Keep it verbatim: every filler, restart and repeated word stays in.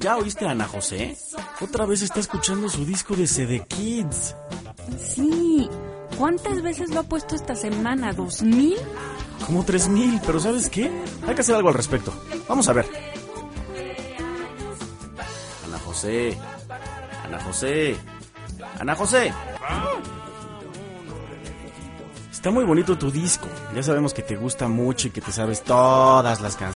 ¿Ya oíste a Ana José? Otra vez está escuchando su disco de C D Kids. Sí. ¿Cuántas veces lo ha puesto esta semana? ¿Dos mil? Como tres mil, pero ¿sabes qué? Hay que hacer algo al respecto. Vamos a ver. Ana José. Ana José. Ana José. Está muy bonito tu disco. Ya sabemos que te gusta mucho y que te sabes todas las canciones.